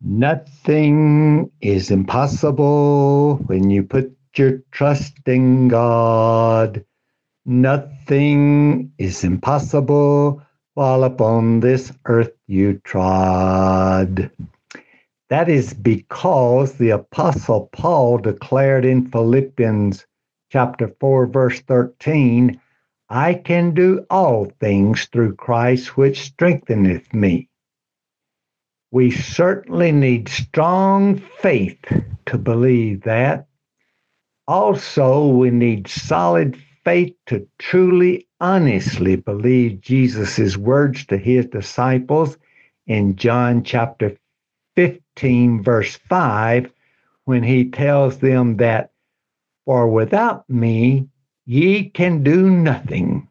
Nothing is impossible when you put your trust in God. Nothing is impossible while upon this earth you trod. That is because the Apostle Paul declared in Philippians chapter 4, verse 13, I can do all things through Christ which strengtheneth me. We certainly need strong faith to believe that. Also, we need solid faith to truly, honestly believe Jesus' words to his disciples in John chapter 15, verse 5, when he tells them that, for without me, ye can do nothing.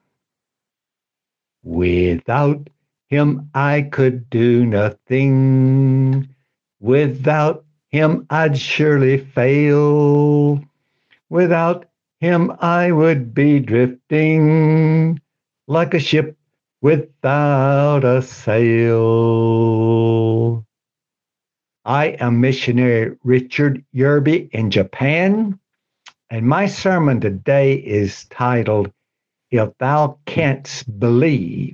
Without him I could do nothing. Without him I'd surely fail. Without him I would be drifting like a ship without a sail. I am missionary Richard Yerby in Japan, and my sermon today is titled, If Thou Canst Believe.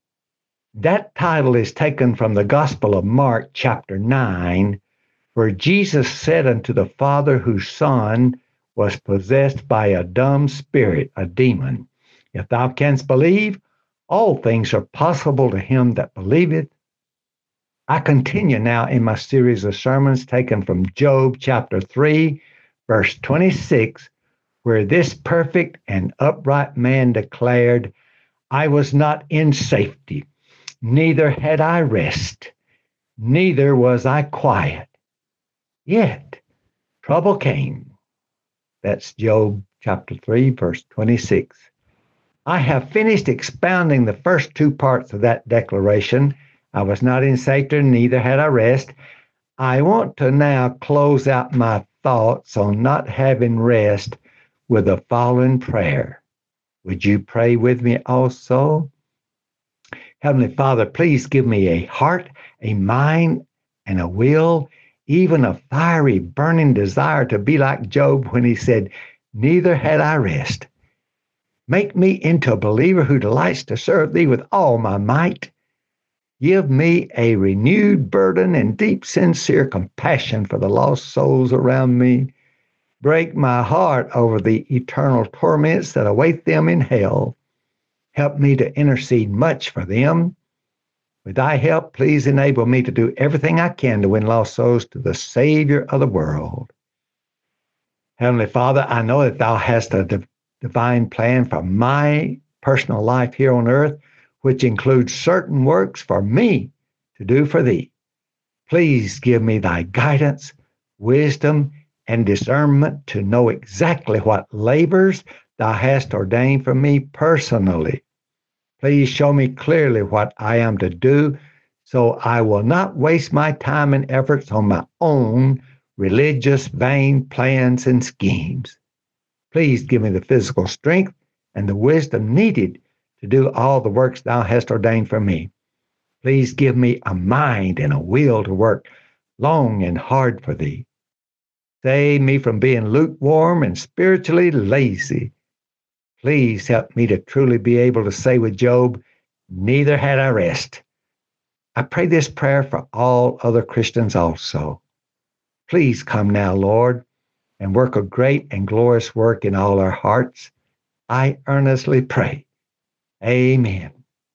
That title is taken from the Gospel of Mark, chapter 9, where Jesus said unto the father whose son was possessed by a dumb spirit, a demon, If thou canst believe, all things are possible to him that believeth. I continue now in my series of sermons taken from Job, chapter 3, verse 26, where this perfect and upright man declared, I was not in safety, neither had I rest, neither was I quiet. Yet trouble came. That's Job chapter 3, verse 26. I have finished expounding the first two parts of that declaration. I was not in safety, neither had I rest. I want to now close out my thoughts on not having rest with the following prayer. Would you pray with me also? Heavenly Father, please give me a heart, a mind, and a will, even a fiery, burning desire to be like Job when he said, neither had I rest. Make me into a believer who delights to serve thee with all my might. Give me a renewed burden and deep, sincere compassion for the lost souls around me. Break my heart over the eternal torments that await them in hell. Help me to intercede much for them. With thy help, please enable me to do everything I can to win lost souls to the Savior of the world. Heavenly Father, I know that thou hast a divine plan for my personal life here on earth, which includes certain works for me to do for thee. Please give me thy guidance, wisdom, and discernment to know exactly what labors thou hast ordained for me personally. Please show me clearly what I am to do so I will not waste my time and efforts on my own religious, vain plans and schemes. Please give me the physical strength and the wisdom needed to do all the works thou hast ordained for me. Please give me a mind and a will to work long and hard for thee. Save me from being lukewarm and spiritually lazy. Please help me to truly be able to say with Job, neither had I rest. I pray this prayer for all other Christians also. Please come now, Lord, and work a great and glorious work in all our hearts. I earnestly pray. Amen.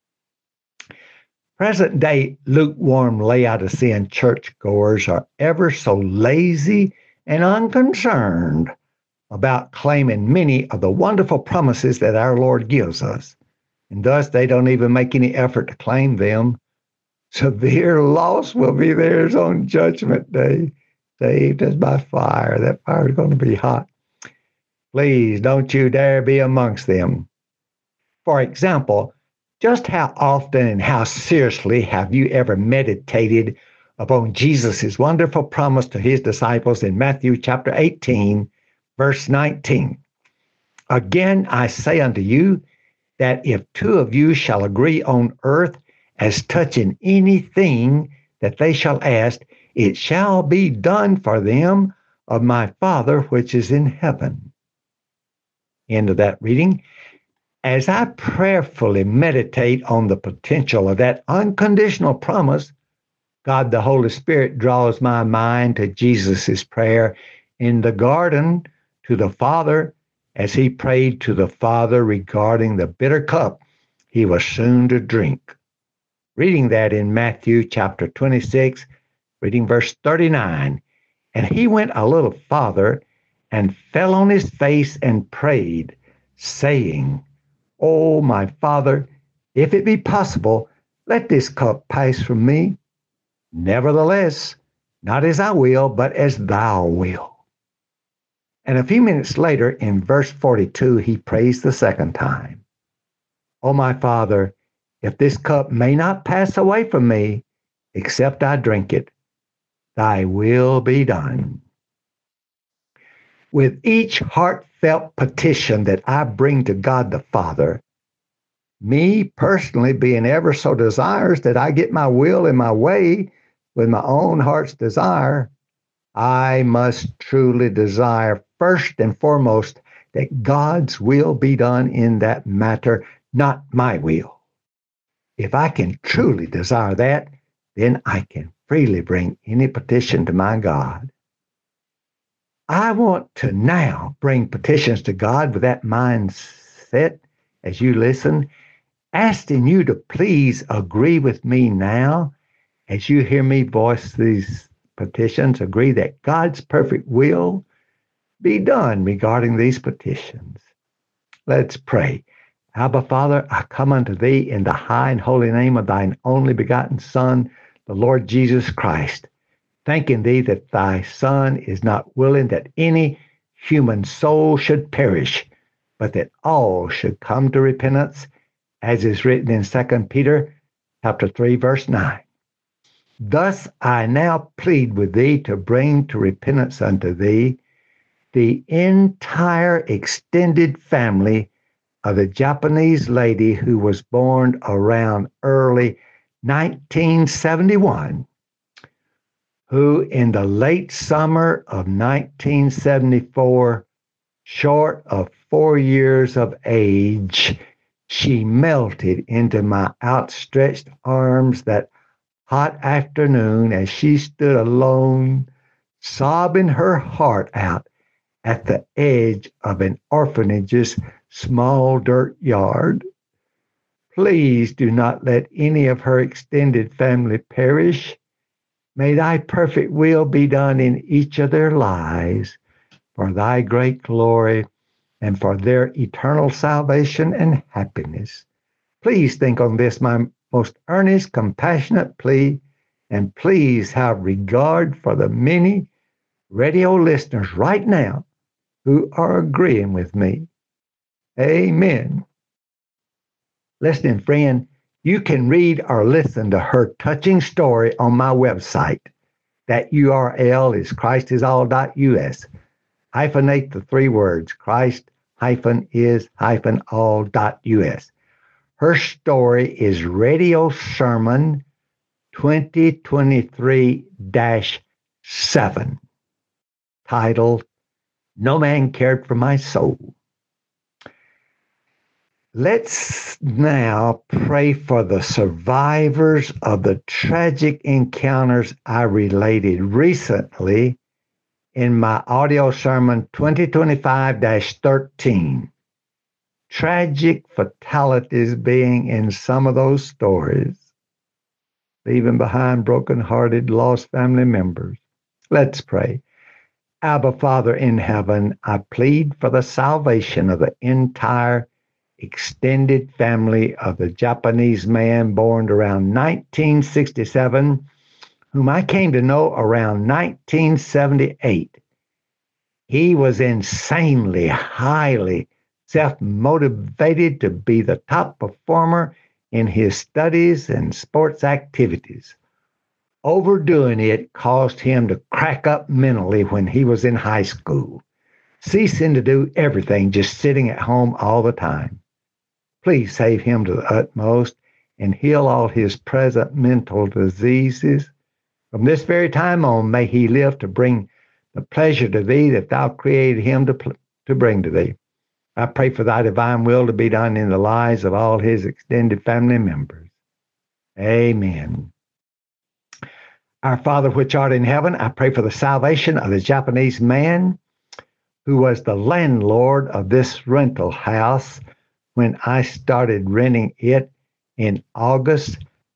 Present-day lukewarm Laodicean churchgoers are ever so lazy and unconcerned about claiming many of the wonderful promises that our Lord gives us, and thus they don't even make any effort to claim them. Severe loss will be theirs on Judgment Day, saved as by fire. That fire is going to be hot. Please don't you dare be amongst them. For example, just how often and how seriously have you ever meditated upon Jesus' wonderful promise to his disciples in Matthew chapter 18, verse 19? Again, I say unto you, that if two of you shall agree on earth as touching anything that they shall ask, it shall be done for them of my Father which is in heaven. End of that reading. As I prayerfully meditate on the potential of that unconditional promise, God the Holy Spirit draws my mind to Jesus' prayer in the garden to the Father as he prayed to the Father regarding the bitter cup he was soon to drink. Reading that in Matthew chapter 26, reading verse 39. And he went a little farther and fell on his face and prayed, saying, O my Father, if it be possible, let this cup pass from me. Nevertheless, not as I will, but as thou wilt. And a few minutes later, in verse 42, he prays the second time. O my Father, if this cup may not pass away from me, except I drink it, thy will be done. With each heartfelt petition that I bring to God the Father, me personally being ever so desirous that I get my will in my way with my own heart's desire, I must truly desire first and foremost that God's will be done in that matter, not my will. If I can truly desire that, then I can freely bring any petition to my God. I want to now bring petitions to God with that mindset as you listen, asking you to please agree with me now as you hear me voice these petitions, agree that God's perfect will be done regarding these petitions. Let's pray. Abba, Father, I come unto thee in the high and holy name of thine only begotten Son, the Lord Jesus Christ, thanking thee that thy Son is not willing that any human soul should perish, but that all should come to repentance, as is written in 2 Peter chapter 3, verse 9. Thus I now plead with thee to bring to repentance unto thee the entire extended family of the Japanese lady who was born around early 1971, who in the late summer of 1974, short of 4 years of age, she melted into my outstretched arms that hot afternoon as she stood alone, sobbing her heart out at the edge of an orphanage's small dirt yard. Please do not let any of her extended family perish. May thy perfect will be done in each of their lives for thy great glory and for their eternal salvation and happiness. Please think on this, my most earnest, compassionate plea, and please have regard for the many radio listeners right now who are agreeing with me. Amen. Listening friend, you can read or listen to her touching story on my website. That URL is christisall.us. Hyphenate the 3 words, Christ-is-all.us. Her story is Radio Sermon 2023-7, titled, No Man Cared for My Soul. Let's now pray for the survivors of the tragic encounters I related recently in my audio sermon 2025-13. Tragic fatalities being in some of those stories, leaving behind broken-hearted, lost family members. Let's pray. Abba, Father in heaven, I plead for the salvation of the entire extended family of the Japanese man born around 1967, whom I came to know around 1978. He was insanely, highly self-motivated to be the top performer in his studies and sports activities. Overdoing it caused him to crack up mentally when he was in high school, ceasing to do everything, just sitting at home all the time. Please save him to the utmost and heal all his present mental diseases. From this very time on, may he live to bring the pleasure to thee that thou created him to bring to thee. I pray for thy divine will to be done in the lives of all his extended family members. Amen. Our Father, which art in heaven, I pray for the salvation of the Japanese man who was the landlord of this rental house when I started renting it in August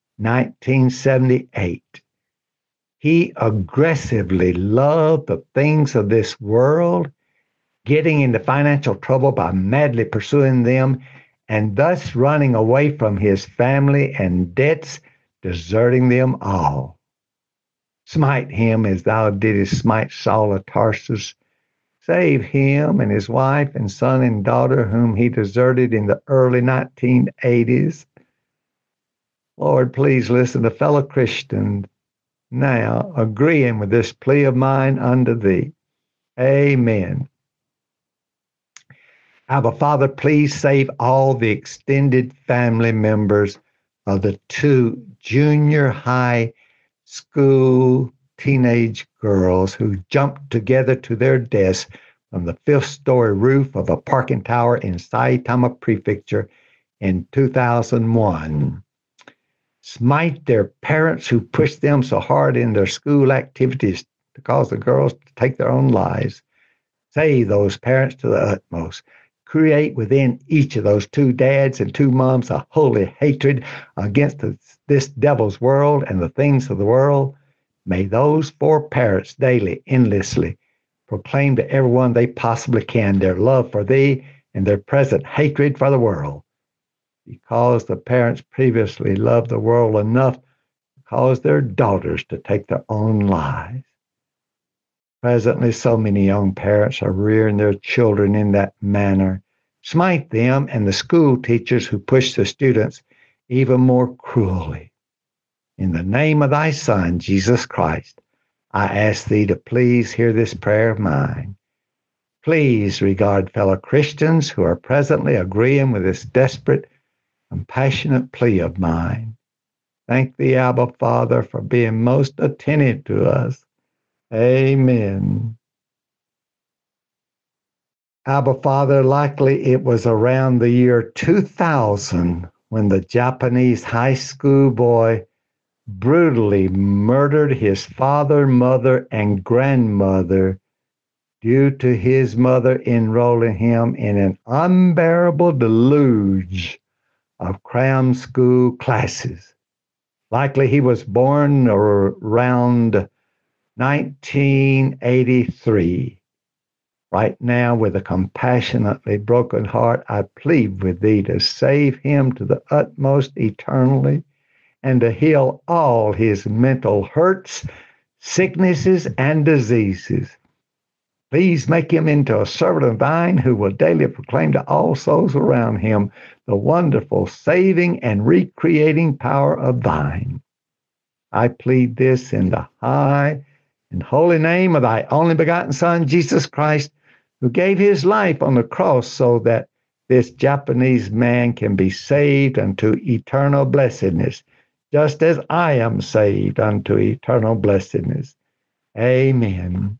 1978. He aggressively loved the things of this world, getting into financial trouble by madly pursuing them, and thus running away from his family and debts, deserting them all. Smite him as thou didst smite Saul of Tarsus. Save him and his wife and son and daughter whom he deserted in the early 1980s. Lord, please listen to fellow Christians now agreeing with this plea of mine unto thee. Amen. Abba, Father, please save all the extended family members of the two junior high school teenage girls who jumped together to their deaths from the fifth-story roof of a parking tower in Saitama Prefecture in 2001. Smite their parents who pushed them so hard in their school activities to cause the girls to take their own lives. Save those parents to the utmost. Create within each of those two dads and two moms a holy hatred against this devil's world and the things of the world. May those four parents daily, endlessly, proclaim to everyone they possibly can their love for thee and their present hatred for the world. Because the parents previously loved the world enough to cause their daughters to take their own lives. Presently, so many young parents are rearing their children in that manner. Smite them and the school teachers who push the students even more cruelly. In the name of thy Son, Jesus Christ, I ask thee to please hear this prayer of mine. Please regard fellow Christians who are presently agreeing with this desperate, compassionate plea of mine. Thank thee, Abba, Father, for being most attentive to us. Amen. Abba, Father, likely it was around the year 2000 when the Japanese high school boy brutally murdered his father, mother, and grandmother due to his mother enrolling him in an unbearable deluge of cram school classes. Likely he was born around 1983. Right now, with a compassionately broken heart, I plead with thee to save him to the utmost eternally and to heal all his mental hurts, sicknesses, and diseases. Please make him into a servant of thine who will daily proclaim to all souls around him the wonderful saving and recreating power of thine. I plead this in the high and holy name of thy only begotten Son, Jesus Christ, who gave his life on the cross so that this Japanese man can be saved unto eternal blessedness, just as I am saved unto eternal blessedness. Amen.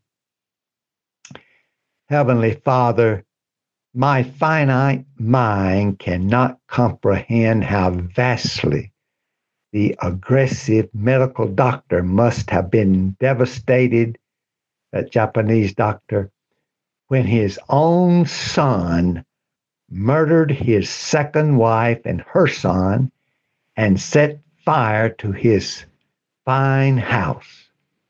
Heavenly Father, my finite mind cannot comprehend how vastly the aggressive medical doctor must have been devastated, that Japanese doctor, when his own son murdered his second wife and her son and set fire to his fine house.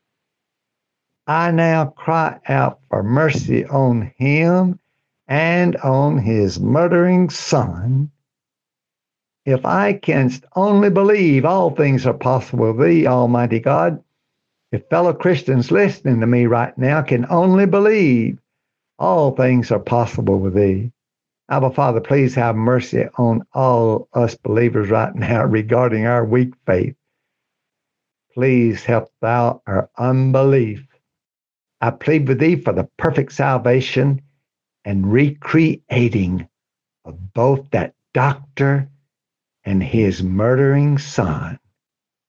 I now cry out for mercy on him and on his murdering son. If I can only believe all things are possible with thee, Almighty God, if fellow Christians listening to me right now can only believe all things are possible with thee. Abba, Father, please have mercy on all us believers right now regarding our weak faith. Please help thou our unbelief. I plead with thee for the perfect salvation and recreating of both that doctor and his murdering son.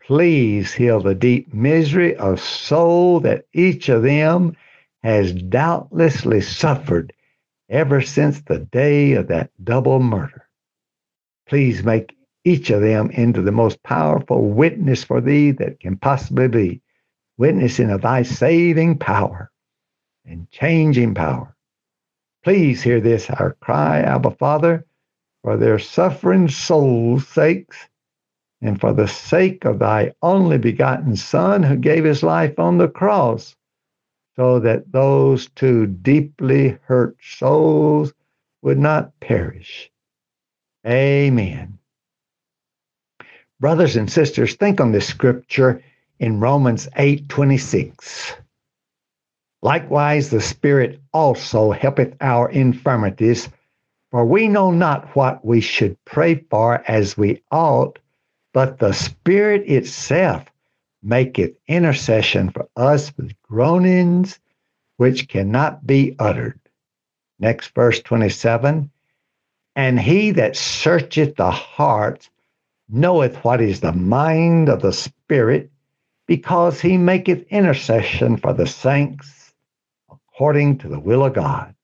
please heal the deep misery of soul that each of them has doubtlessly suffered ever since the day of that double murder. Please make each of them into the most powerful witness for thee that can possibly be, witnessing of thy saving power and changing power. Please hear this, our cry, Abba Father, for their suffering souls' sakes, and for the sake of thy only begotten Son who gave his life on the cross, so that those two deeply hurt souls would not perish. Amen. Brothers and sisters, think on this scripture in Romans 8:26. Likewise, the Spirit also helpeth our infirmities, for we know not what we should pray for as we ought, but the Spirit itself maketh intercession for us with groanings which cannot be uttered. Next verse 27. And he that searcheth the heart knoweth what is the mind of the Spirit, because he maketh intercession for the saints according to the will of God.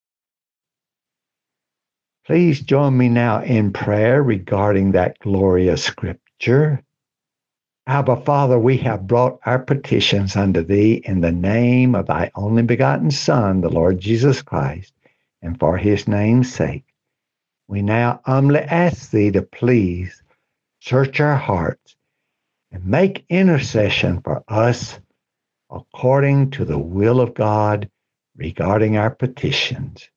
Please join me now in prayer regarding that glorious scripture. Abba, Father, we have brought our petitions unto thee in the name of thy only begotten Son, the Lord Jesus Christ, and for his name's sake. We now humbly ask thee to please search our hearts and make intercession for us according to the will of God regarding our petitions.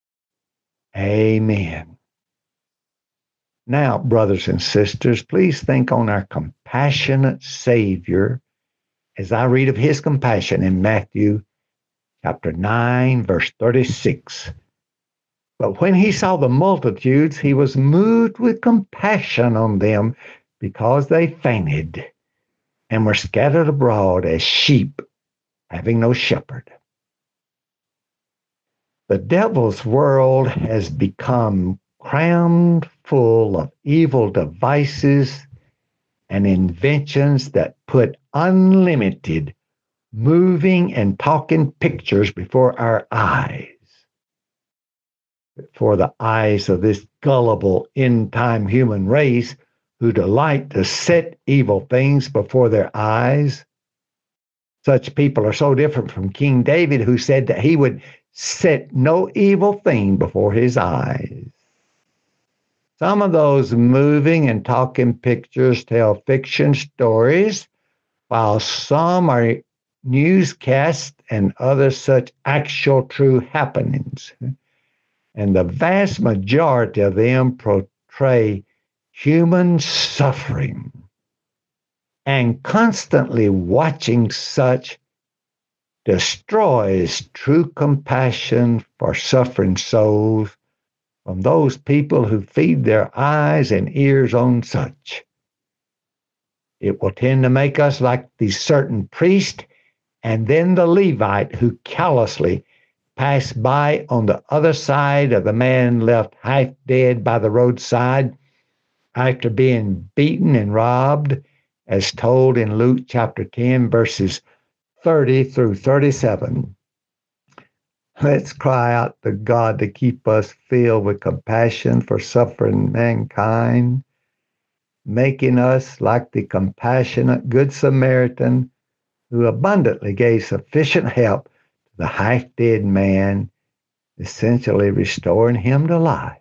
Amen. Now, brothers and sisters, please think on our compassionate Savior as I read of his compassion in Matthew chapter 9, verse 36. But when he saw the multitudes, he was moved with compassion on them because they fainted and were scattered abroad as sheep having no shepherd. The devil's world has become crammed full of evil devices and inventions that put unlimited moving and talking pictures before our eyes. For the eyes of this gullible end-time human race who delight to set evil things before their eyes. Such people are so different from King David, who said that he would set no evil thing before his eyes. Some of those moving and talking pictures tell fiction stories, while some are newscasts and other such actual true happenings. And the vast majority of them portray human suffering. And constantly watching such destroys true compassion for suffering souls from those people who feed their eyes and ears on such. It will tend to make us like the certain priest and then the Levite who callously passed by on the other side of the man left half dead by the roadside after being beaten and robbed, as told in Luke chapter 10, verses 30 through 37. Let's cry out to God to keep us filled with compassion for suffering mankind, making us like the compassionate Good Samaritan who abundantly gave sufficient help the half-dead man, essentially restoring him to life.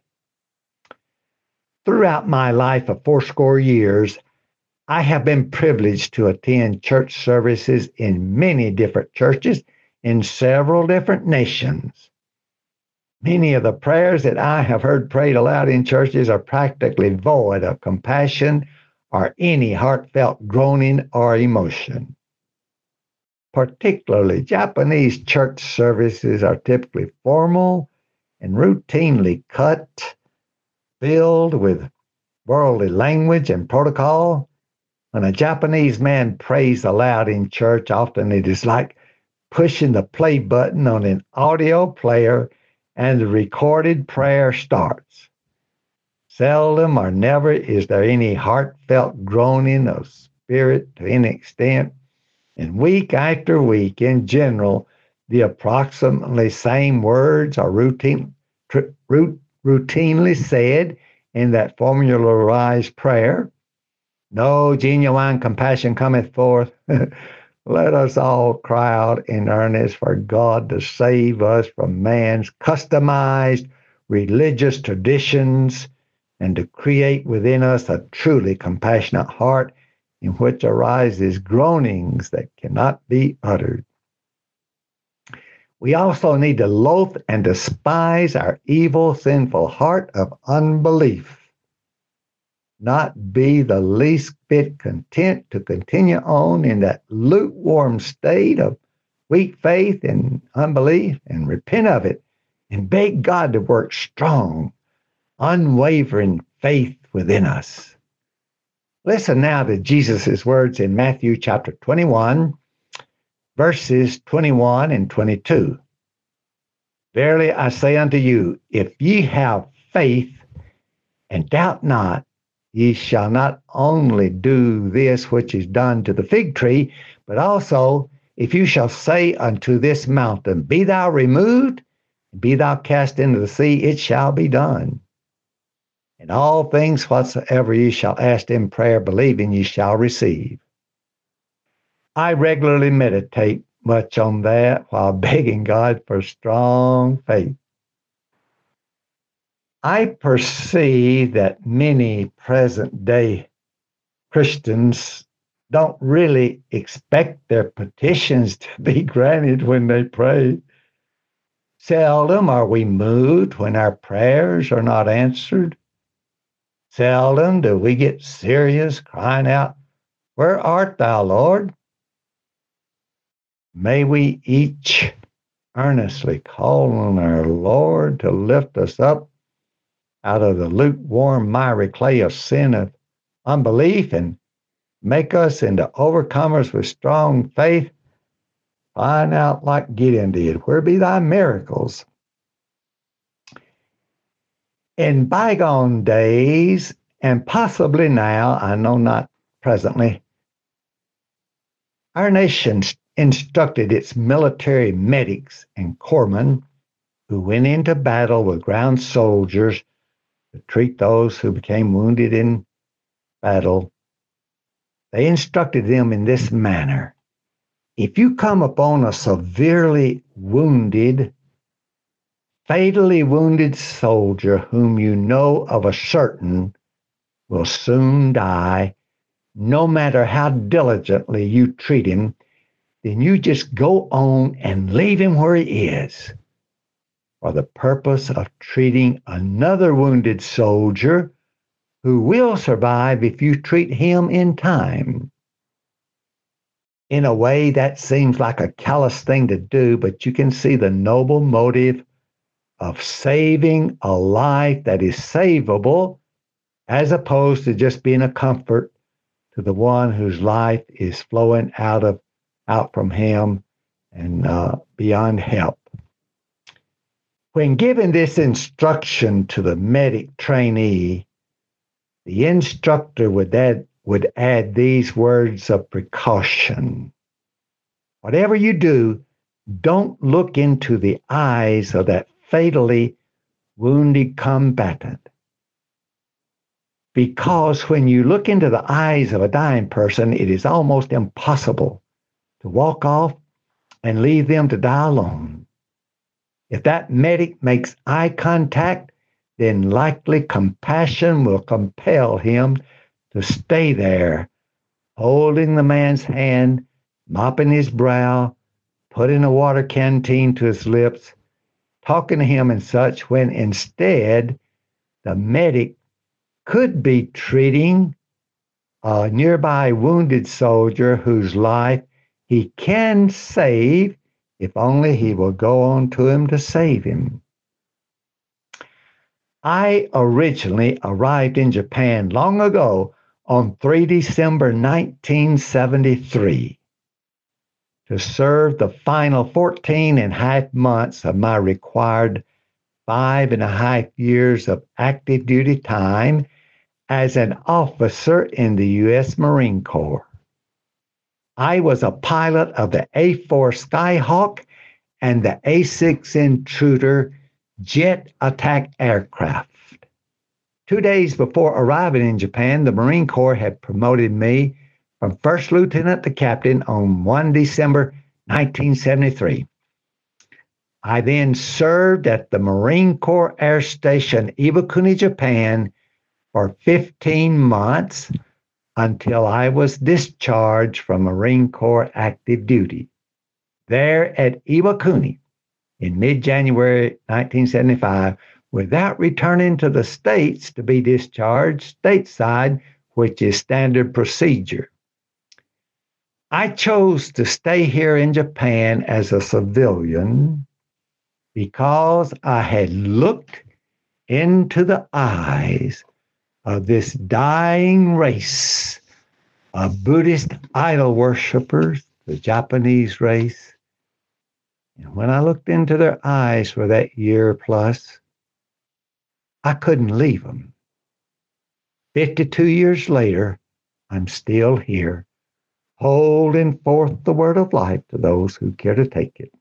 Throughout my life of 80 years, I have been privileged to attend church services in many different churches in several different nations. Many of the prayers that I have heard prayed aloud in churches are practically void of compassion or any heartfelt groaning or emotion. Particularly, Japanese church services are typically formal and routinely cut, filled with worldly language and protocol. When a Japanese man prays aloud in church, often it is like pushing the play button on an audio player and the recorded prayer starts. Seldom or never is there any heartfelt groaning of spirit to any extent. And week after week, in general, the approximately same words are routinely said in that formularized prayer. No genuine compassion cometh forth. Let us all cry out in earnest for God to save us from man's customized religious traditions and to create within us a truly compassionate heart in which arises groanings that cannot be uttered. We also need to loathe and despise our evil, sinful heart of unbelief, not be the least bit content to continue on in that lukewarm state of weak faith and unbelief, and repent of it and beg God to work strong, unwavering faith within us. Listen now to Jesus' words in Matthew chapter 21, verses 21 and 22. Verily I say unto you, if ye have faith and doubt not, ye shall not only do this which is done to the fig tree, but also if you shall say unto this mountain, be thou removed, be thou cast into the sea, it shall be done. And all things whatsoever ye shall ask in prayer, believing ye shall receive. I regularly meditate much on that while begging God for strong faith. I perceive that many present-day Christians don't really expect their petitions to be granted when they pray. Seldom are we moved when our prayers are not answered. Seldom do we get serious, crying out, where art thou, Lord? May we each earnestly call on our Lord to lift us up out of the lukewarm, miry clay of sin of unbelief and make us into overcomers with strong faith. Find out like Gideon did, where be thy miracles? In bygone days, and possibly now, I know not presently, our nation instructed its military medics and corpsmen who went into battle with ground soldiers to treat those who became wounded in battle. They instructed them in this manner. If you come upon a severely wounded, fatally wounded soldier whom you know of a certain will soon die, no matter how diligently you treat him, then you just go on and leave him where he is for the purpose of treating another wounded soldier who will survive if you treat him in time. In a way, that seems like a callous thing to do, but you can see the noble motive of saving a life that is savable, as opposed to just being a comfort to the one whose life is flowing out from him and beyond help. When given this instruction to the medic trainee, the instructor would add these words of precaution. Whatever you do, don't look into the eyes of that fatally wounded combatant. Because when you look into the eyes of a dying person, it is almost impossible to walk off and leave them to die alone. If that medic makes eye contact, then likely compassion will compel him to stay there, holding the man's hand, mopping his brow, putting a water canteen to his lips, talking to him and such, when instead the medic could be treating a nearby wounded soldier whose life he can save if only he will go on to him to save him. I originally arrived in Japan long ago on 3 December 1973 to serve the final 14 and a half months of my required 5.5 years of active duty time as an officer in the U.S. Marine Corps. I was a pilot of the A4 Skyhawk and the A6 Intruder jet attack aircraft. 2 days before arriving in Japan, the Marine Corps had promoted me from first lieutenant to captain on 1 December 1973. I then served at the Marine Corps Air Station Iwakuni, Japan for 15 months until I was discharged from Marine Corps active duty. There at Iwakuni in mid-January 1975, without returning to the States to be discharged stateside, which is standard procedure. I chose to stay here in Japan as a civilian because I had looked into the eyes of this dying race of Buddhist idol worshippers, the Japanese race. And when I looked into their eyes for that year plus, I couldn't leave them. 52 years later, I'm still here, holding forth the word of life to those who care to take it.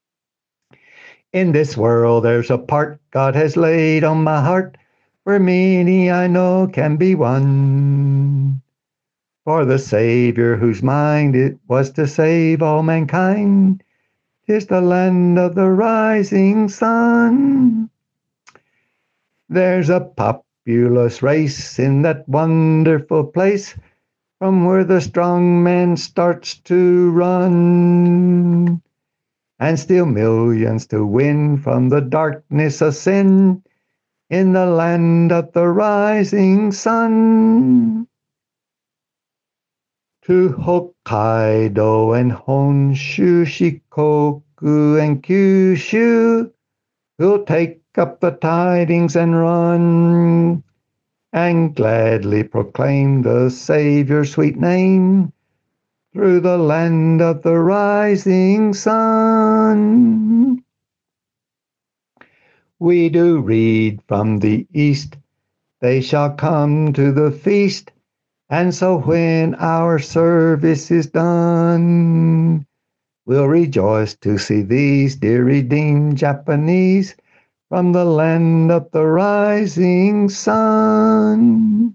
In this world, there's a part God has laid on my heart, where many I know can be won. For the Savior whose mind it was to save all mankind is the land of the rising sun. There's a populous race in that wonderful place from where the strong man starts to run. And still millions to win from the darkness of sin in the land of the rising sun. To Hokkaido and Honshu, Shikoku and Kyushu, we'll take up the tidings and run, and gladly proclaim the Savior's sweet name through the land of the rising sun. We do read from the east, they shall come to the feast, and so when our service is done, we'll rejoice to see these dear redeemed Japanese from the land of the rising sun.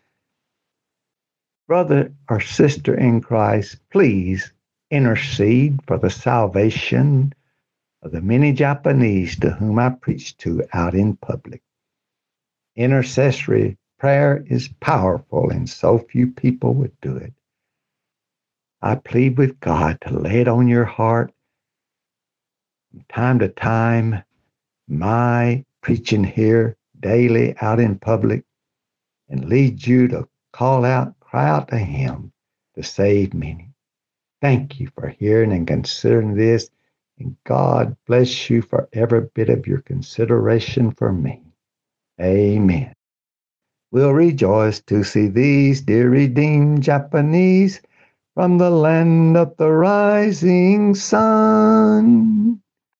Brother or sister in Christ, please intercede for the salvation of the many Japanese to whom I preach to out in public. Intercessory prayer is powerful, and so few people would do it. I plead with God to lay it on your heart from time to time. My preaching here daily out in public, and lead you to cry out to Him to save many. Thank you for hearing and considering this, and God bless you for every bit of your consideration for me. Amen. We'll rejoice to see these dear redeemed Japanese from the land of the rising sun.